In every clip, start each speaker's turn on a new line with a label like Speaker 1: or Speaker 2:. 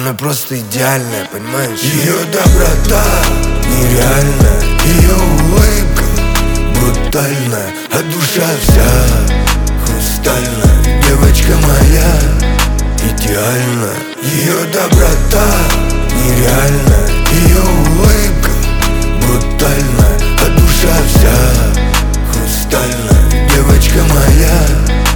Speaker 1: она просто идеальная, понимаешь? Ее доброта нереальная, ее улыбка брутальная, а душа вся хрустальная. Девочка моя идеальная, ее доброта нереальная, ее улыбка брутальная, а душа вся хрустальная. Девочка моя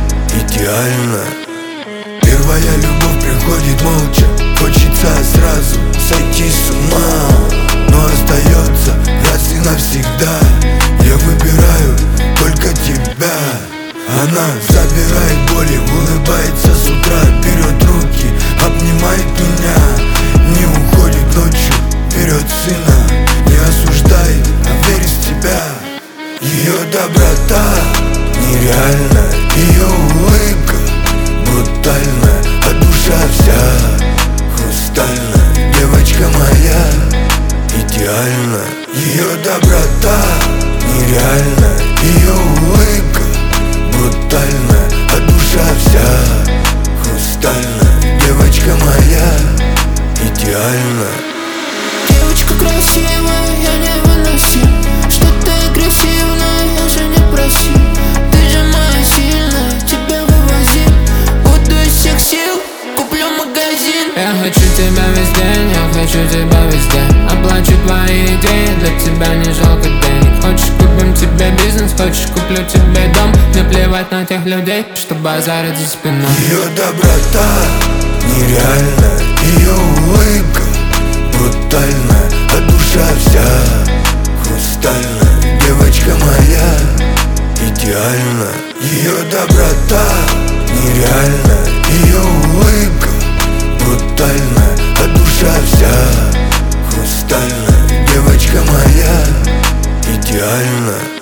Speaker 1: идеальная. Первая любовь приходит молча, хочется сразу сойти с ума, но остается раз и навсегда. Я выбираю только тебя. Она забирает боли, улыбается с утра, берет руки, обнимает меня, не уходит ночью, берет сына, не осуждает, а верит в тебя. Ее доброта нереальная, ее улыбка брутальная, а душа вся хрустальная. Девочка моя идеальная, ее доброта нереальная, ее улыбка брутальная, а душа вся хрустальная. Девочка моя идеальная.
Speaker 2: Девочка красивая, я невыносим, что ты агрессивная, я же не просил. Ты же моя сильная, тебя вывозим, буду из всех сил, куплю магазин.
Speaker 3: Я хочу тебя весь день, я хочу тебя везде. Оплачу твои идеи, для тебя не жалко денег. Хочешь, купим тебе бизнес, хочешь, куплю тебе дом. Мне плевать на тех людей, что базарят за спиной.
Speaker 1: Ее доброта нереальная, ее улыбка брутальная, а душа вся хрустальная. Девочка моя идеальная, ее доброта нереальная, ее улыбка брутальная, а душа вся хрустальная. Девочка моя идеальная.